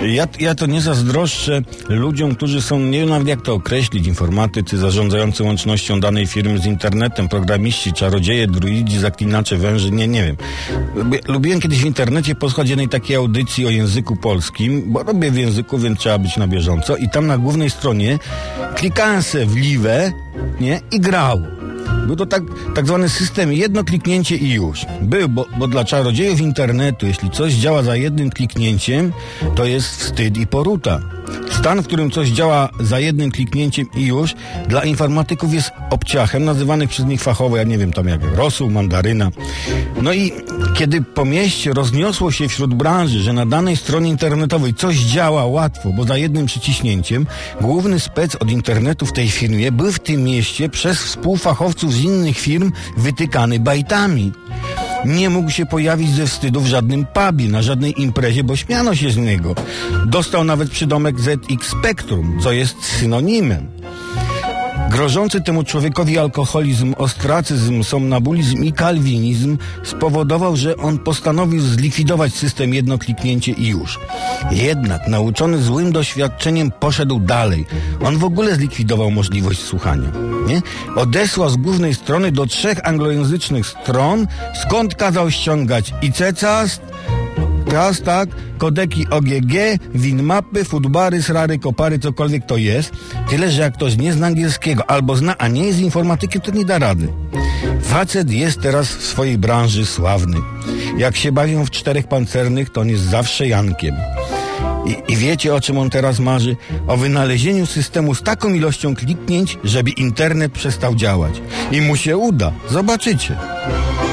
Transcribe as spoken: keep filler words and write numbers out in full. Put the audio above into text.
Ja, ja to nie zazdroszczę ludziom, którzy są, nie wiem nawet jak to określić, informatycy zarządzający łącznością danej firmy z internetem, programiści, czarodzieje, druidzi, zaklinacze, węży, nie, nie wiem. Lubiłem kiedyś w internecie posłuchać jednej takiej audycji o języku polskim, bo robię w języku, więc trzeba być na bieżąco i tam na głównej stronie klikałem se w liwę, nie, i grało. Był to tak, tak zwany system jedno kliknięcie i już. Był, bo, bo dla czarodziejów internetu, jeśli coś działa za jednym kliknięciem, to jest wstyd i poruta. Stan, w którym coś działa za jednym kliknięciem i już, dla informatyków jest obciachem, nazywanych przez nich fachowo, ja nie wiem, tam jak rosół, mandaryna. No i kiedy po mieście rozniosło się wśród branży, że na danej stronie internetowej coś działa łatwo, bo za jednym przyciśnięciem, główny spec od internetu w tej firmie był w tym mieście przez współfachowców z innych firm wytykany bajtami. Nie mógł się pojawić ze wstydu w żadnym pubie, na żadnej imprezie, bo śmiano się z niego. Dostał nawet przydomek Z X Spectrum, co jest synonimem. Grożący temu człowiekowi alkoholizm, ostracyzm, somnambulizm i kalwinizm spowodował, że on postanowił zlikwidować system jedno kliknięcie i już. Jednak nauczony złym doświadczeniem poszedł dalej. On w ogóle zlikwidował możliwość słuchania. Nie? Odesłał z głównej strony do trzech anglojęzycznych stron, skąd kazał ściągać I C C A S T, Teraz tak, kodeki O G G, winmapy, foodbary, srary, kopary, cokolwiek to jest. Tyle, że jak ktoś nie zna angielskiego albo zna, a nie jest z informatyki, to nie da rady. Facet jest teraz w swojej branży sławny. Jak się bawią w czterech pancernych, to on jest zawsze Jankiem. I, I wiecie, o czym on teraz marzy? O wynalezieniu systemu z taką ilością kliknięć, żeby internet przestał działać. I mu się uda. Zobaczycie.